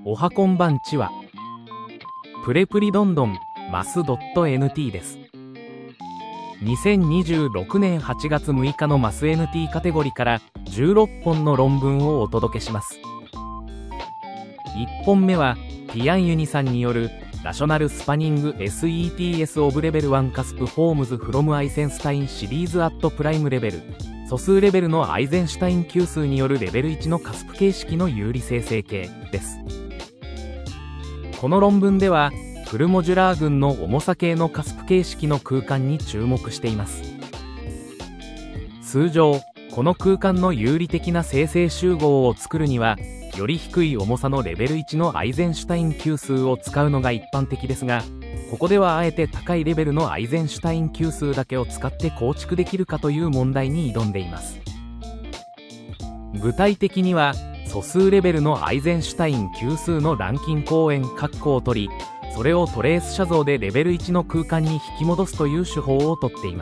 おはこんばんちは。プレプリどんどんマス .nt です。2026年8月6日のマス NT カテゴリーから16本の論文をお届けします。1本目はティアンユニさんによるラショナルスパニング SETS オブレベル1カスプフォームズフロムアイゼンスタインシリーズアットプライムレベル素数レベルのアイゼンシュタイン級数によるレベル1のカスプ形式の有理生成形です。この論文ではフルモジュラー群の重さ系のカスプ形式の空間に注目しています。通常この空間の有理的な生成集合を作るにはより低い重さのレベル1のアイゼンシュタイン級数を使うのが一般的ですが、ここではあえて高いレベルのアイゼンシュタイン級数だけを使って構築できるかという問題に挑んでいます。具体的には素数レベルのアイゼンシュタイン級数のランキン公園括弧を取り、それをトレース写像でレベル1の空間に引き戻すという手法をとっています。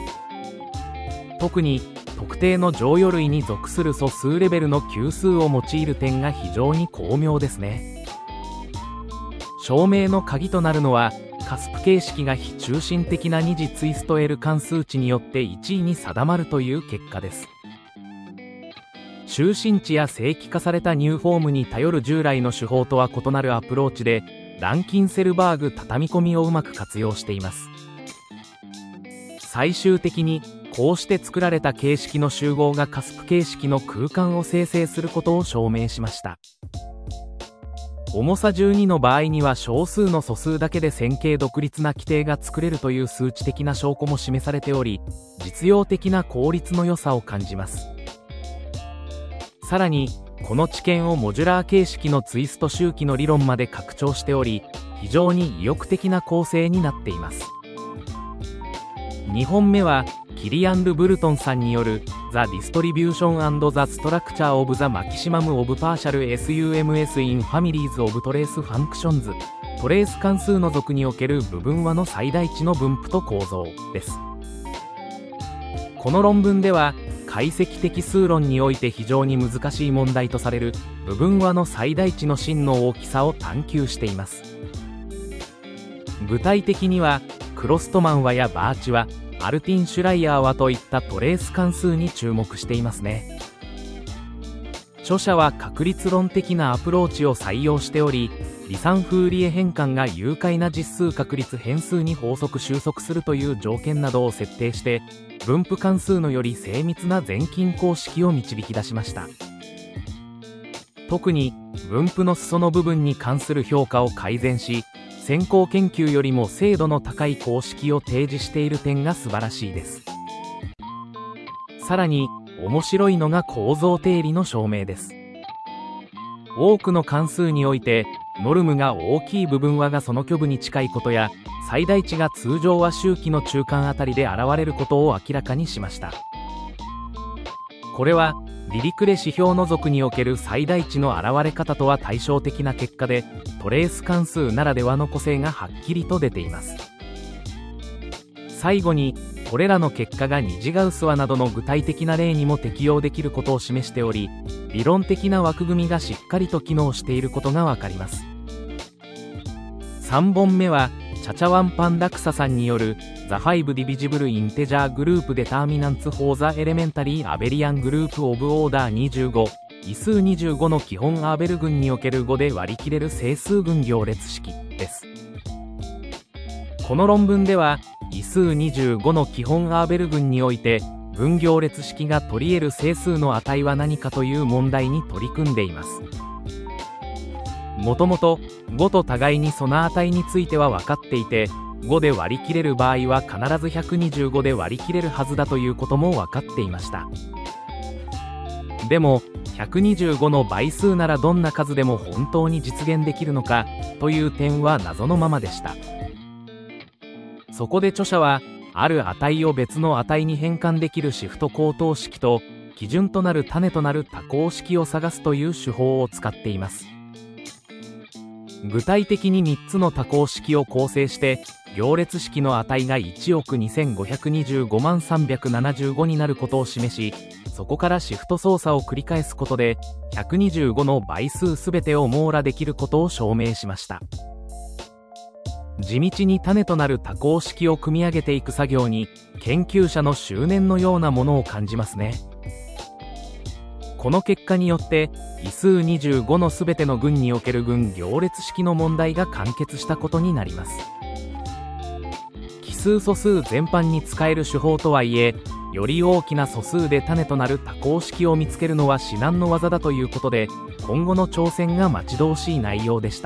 特に特定の乗与類に属する素数レベルの級数を用いる点が非常に巧妙ですね。証明の鍵となるのはカスプ形式が非中心的な二次ツイスト L 関数値によって1位に定まるという結果です。中心値や正規化されたニューフォームに頼る従来の手法とは異なるアプローチでランキンセルバーグ畳み込みをうまく活用しています。最終的にこうして作られた形式の集合がカスプ形式の空間を生成することを証明しました。重さ12の場合には少数の素数だけで線形独立な規定が作れるという数値的な証拠も示されており、実用的な効率の良さを感じます。さらにこの知見をモジュラー形式のツイスト周期の理論まで拡張しており、非常に意欲的な構成になっています。2本目はキリアン・ル・ブルトンさんによる The Distribution and the Structure of the Maximum of Partial SUMS in Families of Trace Functions トレース関数の属における部分和の最大値の分布と構造です。この論文では解析的数論において非常に難しい問題とされる部分和の最大値の真の大きさを探求しています。具体的にはクロストマン和やバーチ和、アルティン・シュライヤー和といったトレース関数に注目していますね。著者は確率論的なアプローチを採用しており、離散フーリエ変換が有解な実数確率変数に法則収束するという条件などを設定して分布関数のより精密な全近公式を導き出しました。特に分布の裾の部分に関する評価を改善し、先行研究よりも精度の高い公式を提示している点が素晴らしいです。さらに面白いのが構造定理の証明です。多くの関数においてノルムが大きい部分和がその虚部に近いことや最大値が通常は周期の中間あたりで現れることを明らかにしました。これはディリクレ指標の属における最大値の現れ方とは対照的な結果で、トレース関数ならではの個性がはっきりと出ています。最後にこれらの結果が二次ガウス和などの具体的な例にも適用できることを示しており、理論的な枠組みがしっかりと機能していることがわかります。3本目はチャチャワンパンダクサさんによる The 5 Divisible Integer Group Determinants for the Elementary Abelian Group of Order 25異数25の基本アーベル群における5で割り切れる整数群行列式です。この論文では異数25の基本アーベル群において群行列式が取り得る整数の値は何かという問題に取り組んでいます。もともと5と互いにその値については分かっていて、5で割り切れる場合は必ず125で割り切れるはずだということも分かっていました。でも125の倍数ならどんな数でも本当に実現できるのかという点は謎のままでした。そこで著者はある値を別の値に変換できるシフト高等式と基準となる種となる多項式を探すという手法を使っています。具体的に3つの多項式を構成して行列式の値が1億2525万375になることを示し、そこからシフト操作を繰り返すことで125の倍数すべてを網羅できることを証明しました。地道に種となる多項式を組み上げていく作業に研究者の執念のようなものを感じますね。この結果によって異数25のすべての群における群行列式の問題が完結したことになります。奇数素数全般に使える手法とはいえ、より大きな素数で種となる多項式を見つけるのは至難の業だということで、今後の挑戦が待ち遠しい内容でした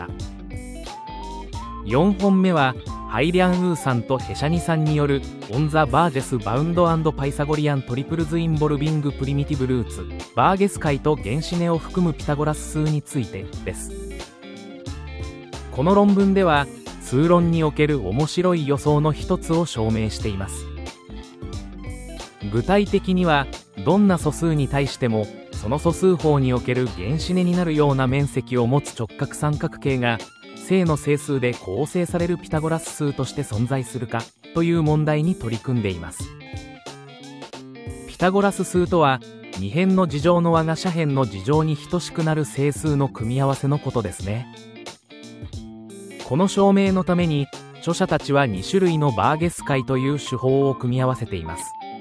。4本目はハイリャン・ウーさんとヘシャニさんによるオン・ザ・バージェス・バウンド&パイサゴリアン・トリプルズ・インボルビング・プリミティブ・ルーツバーゲス解と原子根を含むピタゴラス数についてです。この論文では数論における面白い予想の一つを証明しています。具体的にはどんな素数に対してもその素数法における原子根になるような面積を持つ直角三角形が正の整数で構成されるピタゴラス数として存在するかという問題に取り組んでいます。ピタゴラス数とは二辺の二乗の和が斜辺の二乗に等しくなる整数の組み合わせのことですね。この証明のために著者たちは2種類のバーゲス解という手法を組み合わせています。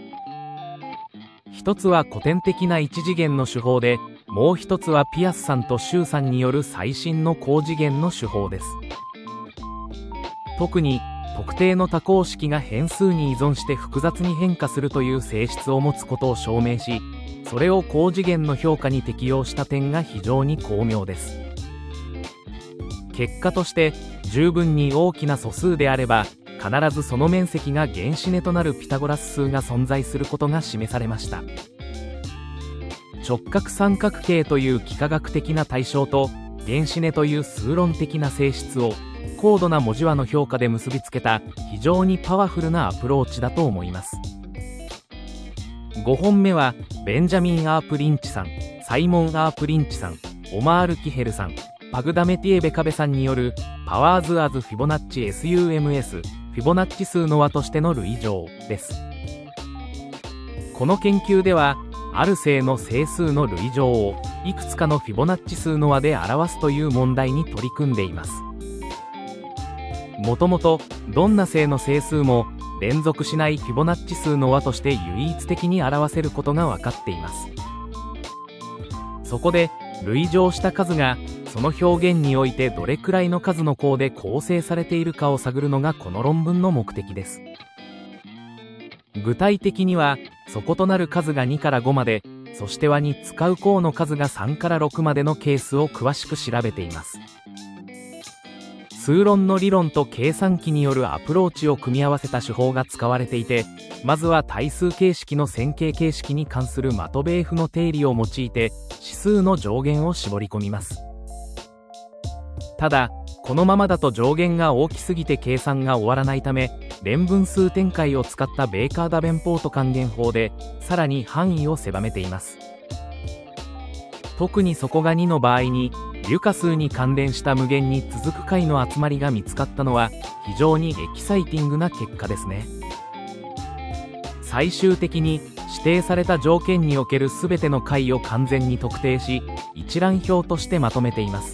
一つは古典的な一次元の手法で、もう一つはピアスさんとシューさんによる最新の高次元の手法です。特に特定の多項式が変数に依存して複雑に変化するという性質を持つことを証明し、それを高次元の評価に適用した点が非常に巧妙です。結果として十分に大きな素数であれば必ずその面積が原子根となるピタゴラス数が存在することが示されました。直角三角形という幾何学的な対象と原子根という数論的な性質を高度な文字和の評価で結びつけた非常にパワフルなアプローチだと思います。5本目はベンジャミン・アープリンチさん、サイモン・アープリンチさん、オマール・キヘルさん、パグダメティエベカベさんによるパワーズ・アズ・フィボナッチ SUMS フィボナッチ数の和としての類乗です。この研究ではある正の整数の類乗をいくつかのフィボナッチ数の和で表すという問題に取り組んでいます。もともとどんな正の整数も連続しないフィボナッチ数の和として唯一的に表せることが分かっています。そこで類乗した数がその表現においてどれくらいの数の項で構成されているかを探るのがこの論文の目的です。具体的にはそ異なる数が2から5まで、そして和に使う項の数が3から6までのケースを詳しく調べています。数論の理論と計算機によるアプローチを組み合わせた手法が使われていて、まずは対数形式の線形形式に関するマトベーフの定理を用いて指数の上限を絞り込みます。ただこのままだと上限が大きすぎて計算が終わらないため、連分数展開を使ったベーカー・ダベンポート還元法でさらに範囲を狭めています。特に底が2の場合に有価数に関連した無限に続く解の集まりが見つかったのは非常にエキサイティングな結果ですね。最終的に指定された条件における全ての解を完全に特定し一覧表としてまとめています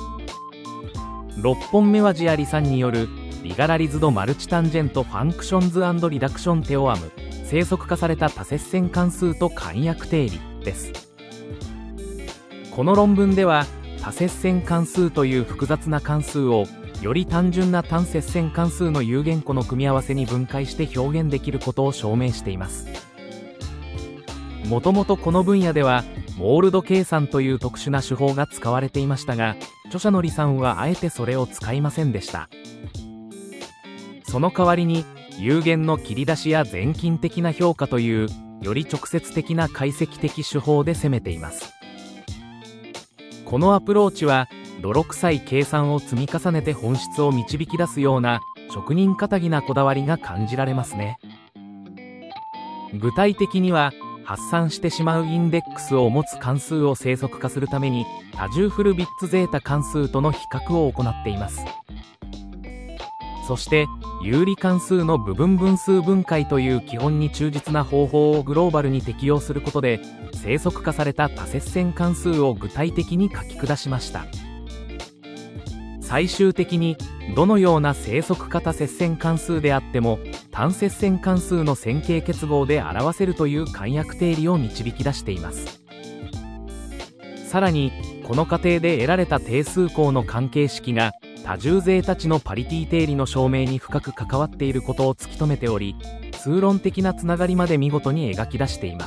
。6本目はジアリさんによるリガラリズドマルチタンジェントファンクションズ&リダクションテオアム生息化された多接線関数と簡約定理です。この論文では多接線関数という複雑な関数をより単純な単接線関数の有限個の組み合わせに分解して表現できることを証明しています。もともとこの分野ではモールド計算という特殊な手法が使われていましたが、著者の李さんはあえてそれを使いませんでした。その代わりに有限の切り出しや全近的な評価というより直接的な解析的手法で攻めています。このアプローチは泥臭い計算を積み重ねて本質を導き出すような職人かたぎなこだわりが感じられますね。具体的には発散してしまうインデックスを持つ関数を生息化するために多重フルビッツゼータ関数との比較を行っています。そして有理関数の部分分数分解という基本に忠実な方法をグローバルに適用することで、生息化された多接線関数を具体的に書き下しました。最終的にどのような生息化多接線関数であっても単接線関数の線形結合で表せるという簡約定理を導き出しています。さらにこの過程で得られた定数項の関係式が多重ゼータ値のパリティ定理の証明に深く関わっていることを突き止めており、数論的なつながりまで見事に描き出しています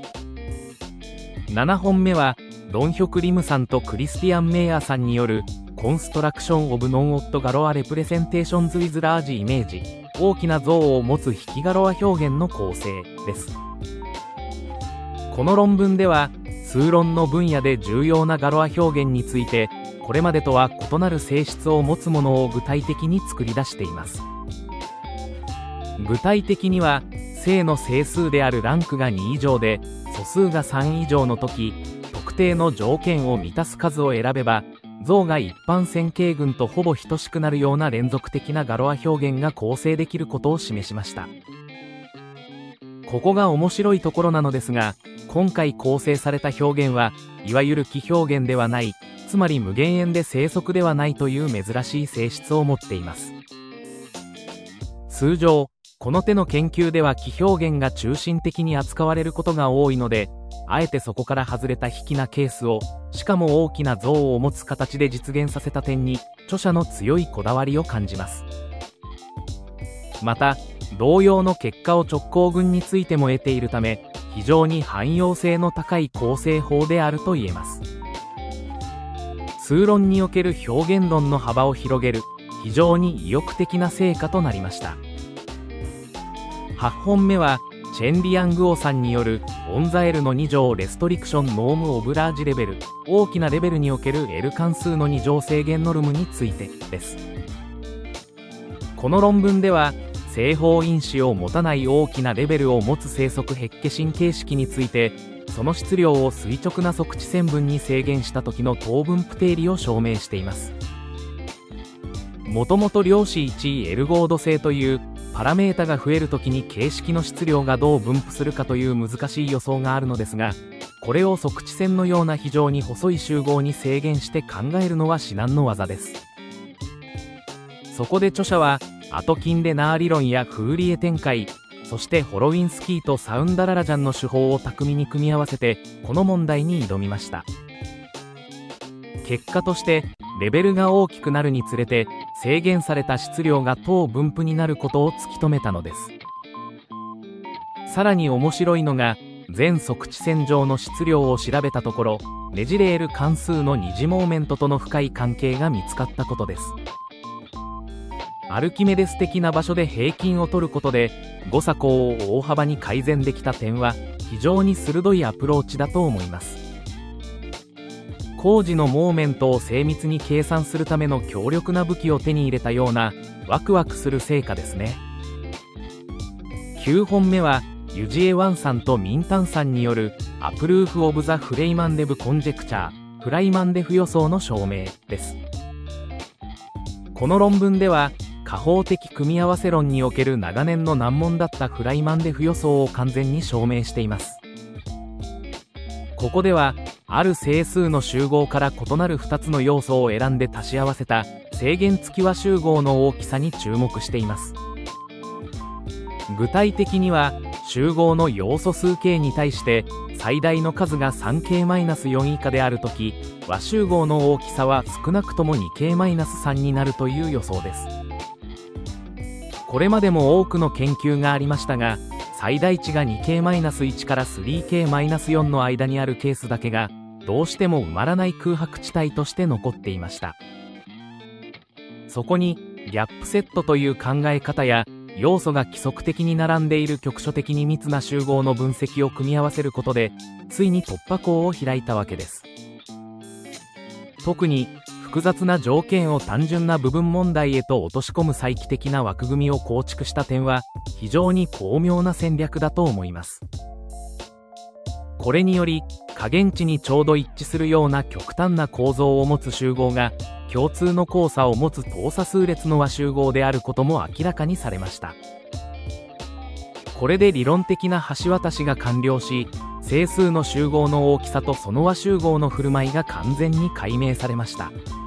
。7本目はドンヒョク・リムさんとクリスティアン・メイヤーさんによるコンストラクション・オブ・ノン・オット・ガロア・レプレゼンテーションズ・ウィズ・ラージ・イメージ、大きな像を持つ引きガロア表現の構成です。この論文では数論の分野で重要なガロア表現についてこれまでとは異なる性質を持つものを具体的に作り出しています。具体的には正の整数であるランクが2以上で素数が3以上の時、特定の条件を満たす数を選べば像が一般線形群とほぼ等しくなるような連続的なガロア表現が構成できることを示しました。ここが面白いところなのですが、今回構成された表現はいわゆる奇表現ではない、つまり無限円で生息ではないという珍しい性質を持っています。通常この手の研究では奇表現が中心的に扱われることが多いので、あえてそこから外れた引きなケースを、しかも大きな像を持つ形で実現させた点に著者の強いこだわりを感じます。また同様の結果を直行群についても得ているため、非常に汎用性の高い構成法であると言えます。数論における表現論の幅を広げる非常に意欲的な成果となりました。8本目はチェン・リアングオさんによるオンザ L の2乗レストリクションノームオブラージレベル、大きなレベルにおける L 関数の2乗制限ノルムについてです。この論文では正方因子を持たない大きなレベルを持つ生息ヘッケシン形式について、その質量を垂直な側地線分に制限した時の等分布定理を証明しています。もともと量子1 L 合度性というパラメータが増えるときに形式の質量がどう分布するかという難しい予想があるのですが、これを側地線のような非常に細い集合に制限して考えるのは至難の業です。そこで著者はアトキンレナー理論やフーリエ展開、そしてホロウィンスキーとサウンダララジャンの手法を巧みに組み合わせてこの問題に挑みました。結果としてレベルが大きくなるにつれて制限された質量が等分布になることを突き止めたのです。さらに面白いのが全側地線上の質量を調べたところ、ねじれ L 関数の二次モーメントとの深い関係が見つかったことです。アルキメデス的な場所で平均を取ることで誤差項を大幅に改善できた点は非常に鋭いアプローチだと思います。工事のモーメントを精密に計算するための強力な武器を手に入れたようなワクワクする成果ですね。9本目はユジエワンさんとミンタンさんによるアプルーフ・オブ・ザ・フレイマンデブ・コンジェクチャー、フライマンデフ予想の証明です。この論文では加法的組み合わせ論における長年の難問だったフライマンデフ予想を完全に証明しています。ここではある整数の集合から異なる2つの要素を選んで足し合わせた制限付き和集合の大きさに注目しています。具体的には集合の要素数 k に対して最大の数が 3k-4 以下であるとき、和集合の大きさは少なくとも 2k-3 になるという予想です。これまでも多くの研究がありましたが、最大値が 2k-1 から 3k-4 の間にあるケースだけがどうしても埋まらない空白地帯として残っていました。そこにギャップセットという考え方や要素が規則的に並んでいる局所的に密な集合の分析を組み合わせることでついに突破口を開いたわけです。特に複雑な条件を単純な部分問題へと落とし込む再帰的な枠組みを構築した点は非常に巧妙な戦略だと思います。 これにより下限値にちょうど一致するような極端な構造を持つ集合が共通の交差を持つ等差数列の和集合であることも明らかにされました。これで理論的な橋渡しが完了し、整数の集合の大きさとその和集合の振る舞いが完全に解明されました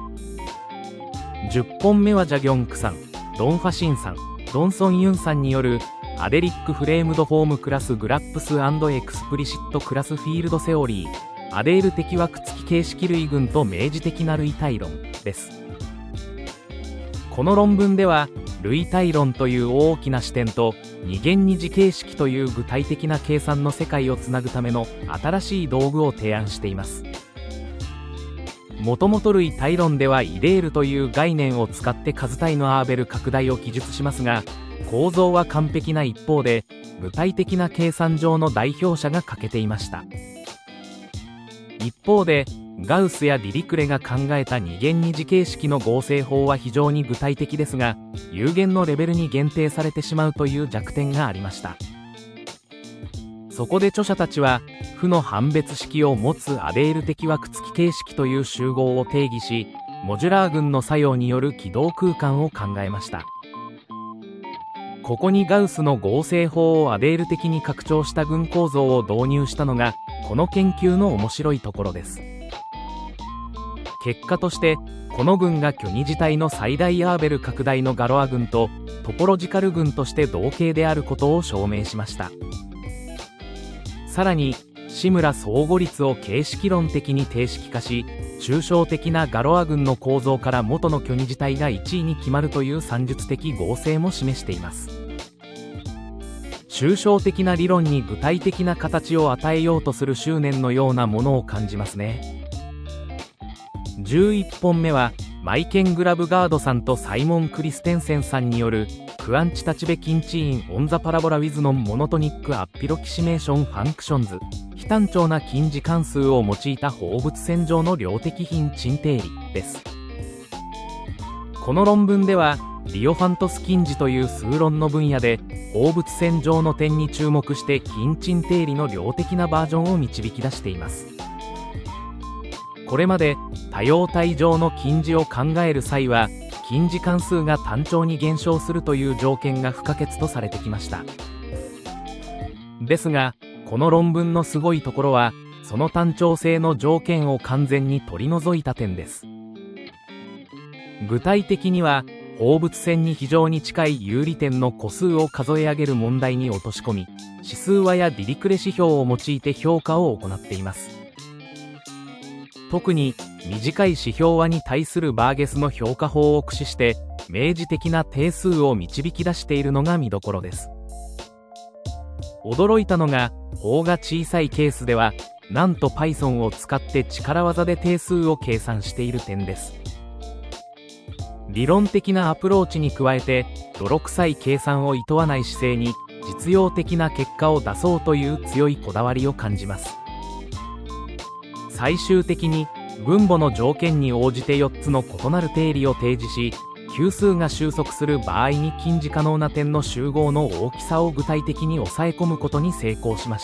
。10本目はジャギョンクさん、ドン・ファシンさん、ドン・ソン・ユンさんによるアデリック・フレームド・フォーム・クラス・グラップス・エクスプリシット・クラス・フィールド・セオリー、アデール的枠付き形式類群と明示的な類体論です。この論文では類体論という大きな視点と二元二次形式という具体的な計算の世界をつなぐための新しい道具を提案しています。もともと類体論ではイデールという概念を使って数体のアーベル拡大を記述しますが、構造は完璧な一方で具体的な計算上の代表者が欠けていました。一方でガウスやディリクレが考えた二元二次形式の合成法は非常に具体的ですが、有限のレベルに限定されてしまうという弱点がありました。そこで著者たちは負の判別式を持つアデール的枠付き形式という集合を定義し、モジュラー群の作用による軌道空間を考えました。ここにガウスの合成法をアデール的に拡張した群構造を導入したのがこの研究の面白いところです。結果としてこの群が虚擬自体の最大アーベル拡大のガロア群とトポロジカル群として同型であることを証明しました。さらに志村相互率を形式論的に定式化し、抽象的なガロア群の構造から元の虚擬自体が1位に決まるという算術的合成も示しています。抽象的な理論に具体的な形を与えようとする執念のようなものを感じますね。11本目はマイケン・グラブガードさんとサイモン・クリステンセンさんによるクアンチタチベキンチーン・オン・ザ・パラボラ・ウィズ・ノン・モノトニック・アッピロキシメーション・ファンクションズ、非単調な近似関数を用いた放物線上の量的頻鎮定理です。この論文ではディオファントス近似という数論の分野で放物線上の点に注目して頻鎮定理の量的なバージョンを導き出しています。これまで多様体上の近似を考える際は近似関数が単調に減少するという条件が不可欠とされてきました。ですがこの論文のすごいところはその単調性の条件を完全に取り除いた点です。具体的には放物線に非常に近い有利点の個数を数え上げる問題に落とし込み、指数和やディリクレ指標を用いて評価を行っています。特に短い指標和に対するバーゲスの評価法を駆使して明示的な定数を導き出しているのが見どころです。驚いたのが法が小さいケースではなんと Python を使って力技で定数を計算している点です。理論的なアプローチに加えて泥臭い計算を厭わない姿勢に実用的な結果を出そうという強いこだわりを感じます。最終的に分母の条件に応じて4つの異なる定理を提示し、級数が収束する場合に近似可能な点の集合の大きさを具体的に抑え込むことに成功しました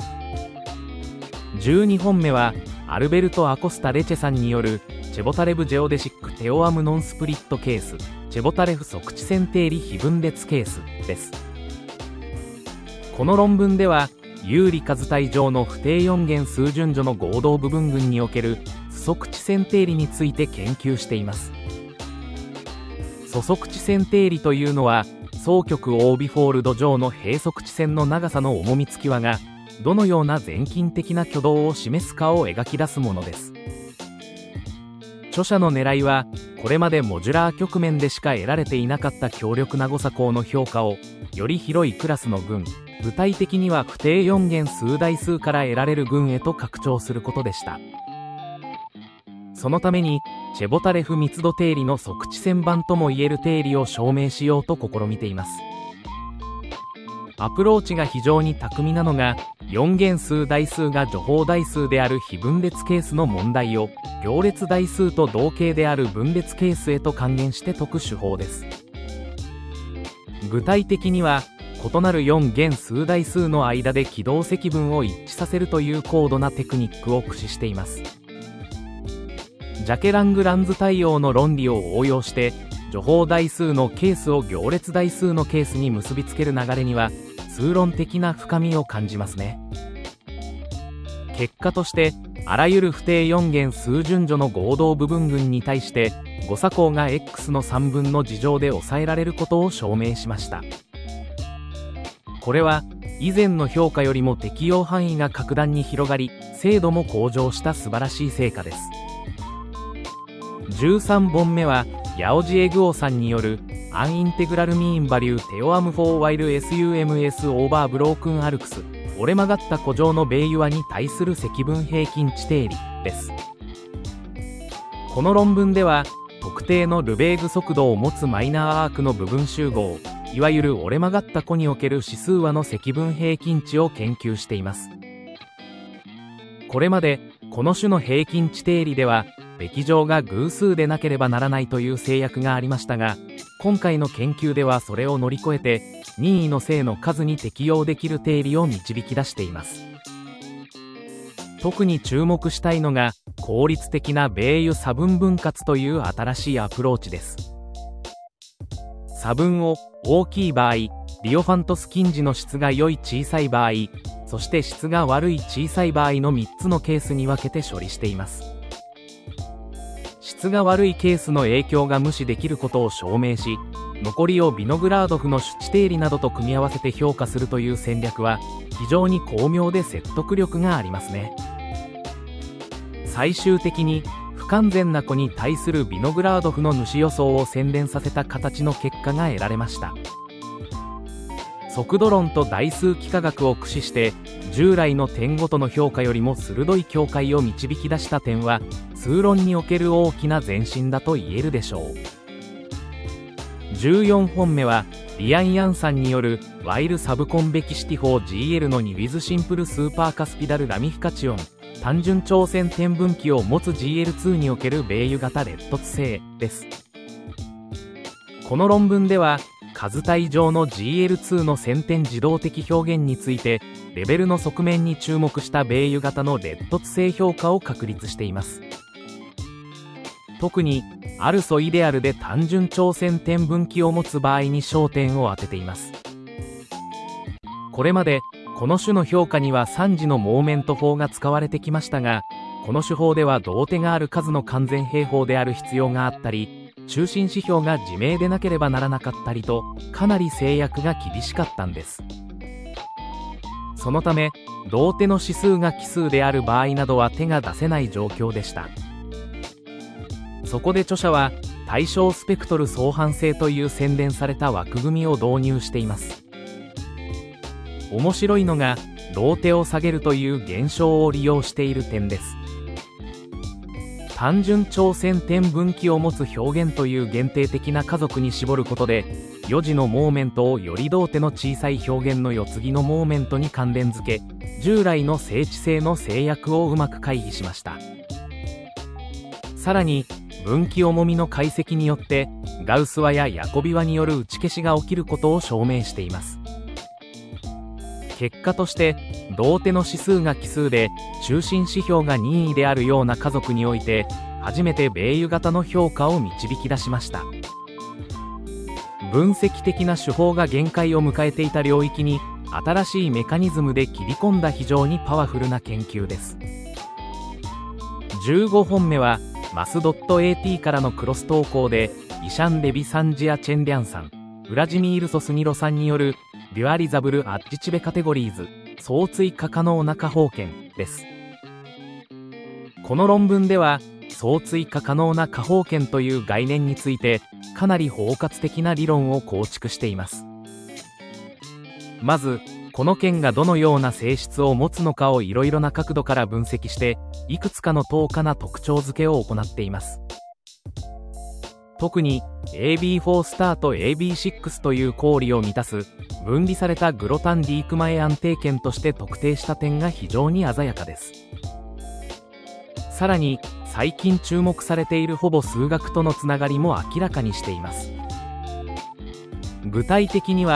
。12本目はアルベルト・アコスタ・レチェさんによるチェボタレブ・ジェオデシック・テオアム・ノンスプリットケース、チェボタレフ測地線定理非分裂ケースです。この論文では有利数体上の不定4元数順序の合同部分群における素測地線定理について研究しています。素測地線定理というのは双極オービフォールド上の閉塞地線の長さの重み付き和がどのような全近的な挙動を示すかを描き出すものです。著者の狙いはこれまでモジュラー局面でしか得られていなかった強力な誤差項の評価をより広いクラスの群、具体的には不定4元数代数から得られる群へと拡張することでした。そのためにチェボタレフ密度定理の測地線版ともいえる定理を証明しようと試みています。アプローチが非常に巧みなのが4元数代数が除法代数である非分裂ケースの問題を行列代数と同型である分裂ケースへと還元して解く手法です。具体的には異なる4元数代数の間で軌道積分を一致させるという高度なテクニックを駆使しています。ジャケラングランズ対応の論理を応用して除法代数のケースを行列代数のケースに結びつける流れには数論的な深みを感じますね。結果としてあらゆる不定4元数順序の合同部分群に対して誤差項が x の3分の2乗で抑えられることを証明しました。これは以前の評価よりも適用範囲が格段に広がり精度も向上した素晴らしい成果です。13本目はヤオジエグオさんによるアンインテグラルミーンバリューテオアムフォーワイル SUMS オーバーブロークンアルクス折れ曲がった古上のベイユアに対する積分平均値定理です。この論文では特定のルベーグ速度を持つマイナーアークの部分集合いわゆる折れ曲がった弧における指数和の積分平均値を研究しています。これまでこの種の平均値定理ではべき乗が偶数でなければならないという制約がありましたが、今回の研究ではそれを乗り越えて任意の正の数に適用できる定理を導き出しています。特に注目したいのが効率的なベイユ差分分割という新しいアプローチです。差分を大きい場合、ディオファントス近似の質が良い小さい場合、そして質が悪い小さい場合の3つのケースに分けて処理しています。質が悪いケースの影響が無視できることを証明し、残りをビノグラードフの主値定理などと組み合わせて評価するという戦略は非常に巧妙で説得力がありますね。最終的に不完全な弧に対するビノグラードフの主予想を洗練させた形の結果が得られました。速度論と代数幾何学を駆使して従来の点ごとの評価よりも鋭い境界を導き出した点は数論における大きな前進だと言えるでしょう。14本目はリアン・ヤンさんによるワイルサブコンベキシティ法 GL の2 with シンプルスーパーカスピダルラミフィカチオン単純挑戦点分岐を持つ GL2 におけるベイユ型列突性です。この論文では数体上の GL2 の線点自動的表現についてレベルの側面に注目したベイユ型の列突性評価を確立しています。特にアルソイデアルで単純挑戦点分岐を持つ場合に焦点を当てています。これまでこの種の評価には3次のモーメント法が使われてきましたが、この手法では同手がある数の完全平方である必要があったり、中心指標が自明でなければならなかったりとかなり制約が厳しかったんです。そのため同手の指数が奇数である場合などは手が出せない状況でした。そこで著者は対称スペクトル相反性という洗練された枠組みを導入しています。面白いのが同手を下げるという現象を利用している点です。単純挑戦点分岐を持つ表現という限定的な家族に絞ることで4次のモーメントをより同手の小さい表現の4次のモーメントに関連づけ、従来の正値性の制約をうまく回避しました。さらに分岐重みの解析によってガウス和やヤコビ和による打ち消しが起きることを証明しています。結果として同手の指数が奇数で中心指標が任意であるような家族において初めてベイユ型の評価を導き出しました。分析的な手法が限界を迎えていた領域に新しいメカニズムで切り込んだ非常にパワフルな研究です。15本目はマス .at からのクロス投稿でイシャン・レビサンジア・チェンリャンさん、ウラジミール・ソスニロさんによるデュアリザブル・アッジチベカテゴリーズ相追加可能な加法圏です。この論文では相追加可能な加法圏という概念についてかなり包括的な理論を構築しています。まずこの圏がどのような性質を持つのかをいろいろな角度から分析していくつかの等価な特徴付けを行っています。特に AB4 スターと AB6 という公理を満たす分離されたグロタンディークマエ安定圏として特定した点が非常に鮮やかです。さらに最近注目されているほぼ数学とのつながりも明らかにしています。具体的には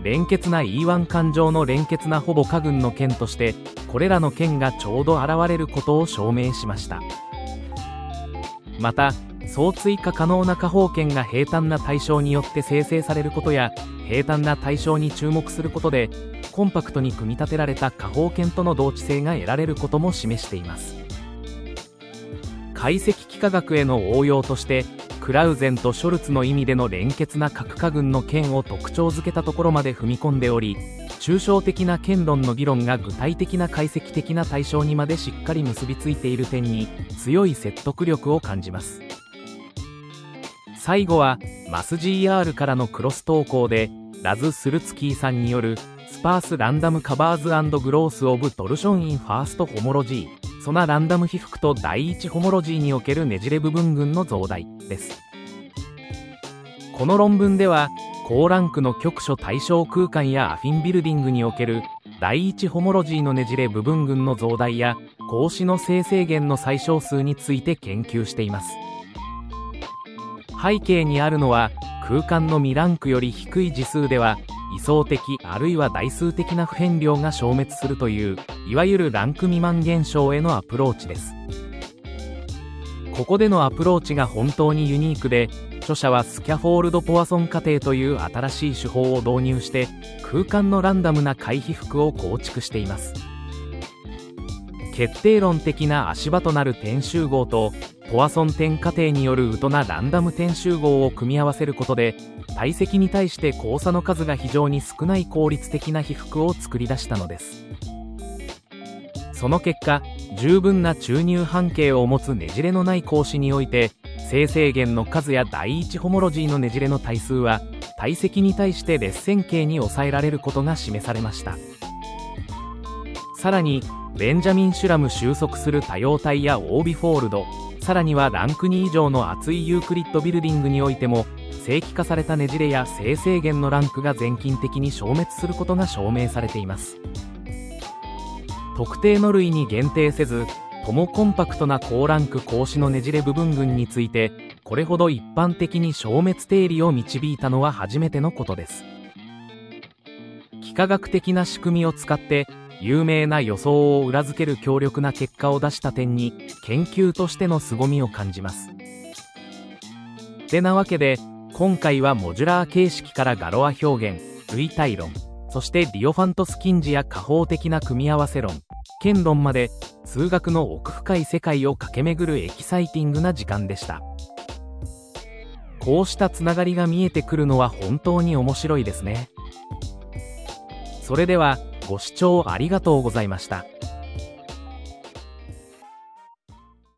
連結な E1 環状の連結なほぼ可群の圏として、これらの圏がちょうど現れることを証明しました。また、総追加可能な下方圏が平坦な対象によって生成されることや、平坦な対象に注目することで、コンパクトに組み立てられた下方圏との同値性が得られることも示しています。解析幾何学への応用として、クラウゼンとショルツの意味での連結な角可群の圏を特徴づけたところまで踏み込んでおり、抽象的な圏論の議論が具体的な解析的な対象にまでしっかり結びついている点に強い説得力を感じます。最後はマス GR からのクロス投稿で、ラズ・スルツキーさんによるスパース・ランダム・カバーズ&グロース・オブ・トルション・イン・ファースト・ホモロジー、そのランダム被覆と第一ホモロジーにおけるねじれ部分群の増大です。この論文では、高ランクの局所対象空間やアフィンビルディングにおける第一ホモロジーのねじれ部分群の増大や格子の生成源の最小数について研究しています。背景にあるのは、空間の未ランクより低い次数では位相的あるいは代数的な不変量が消滅するという、いわゆるランク未満現象へのアプローチです。ここでのアプローチが本当にユニークで、著者はスキャフォールド・ポワソン過程という新しい手法を導入して空間のランダムな回避服を構築しています。決定論的な足場となる点集合とポワソン点過程によるウトなランダム点集合を組み合わせることで、体積に対して交差の数が非常に少ない効率的な被覆を作り出したのです。その結果、十分な注入半径を持つねじれのない格子において、生成源の数や第一ホモロジーのねじれの対数は体積に対して劣線形に抑えられることが示されました。さらにベンジャミン・シュラム収束する多様体やオービフォールド、さらにはランク2以上の厚いユークリッドビルディングにおいても、正規化されたねじれや生成源のランクが全近的に消滅することが証明されています。特定の類に限定せず、ともコンパクトな高ランク格子のねじれ部分群について、これほど一般的に消滅定理を導いたのは初めてのことです。幾何学的な仕組みを使って有名な予想を裏付ける強力な結果を出した点に研究としての凄みを感じます。てなわけで、今回はモジュラー形式からガロア表現、類体論、そしてディオファントス近似や加法的な組み合わせ論、圏論まで数学の奥深い世界を駆け巡るエキサイティングな時間でした。こうしたつながりが見えてくるのは本当に面白いですね。それではご視聴ありがとうございました。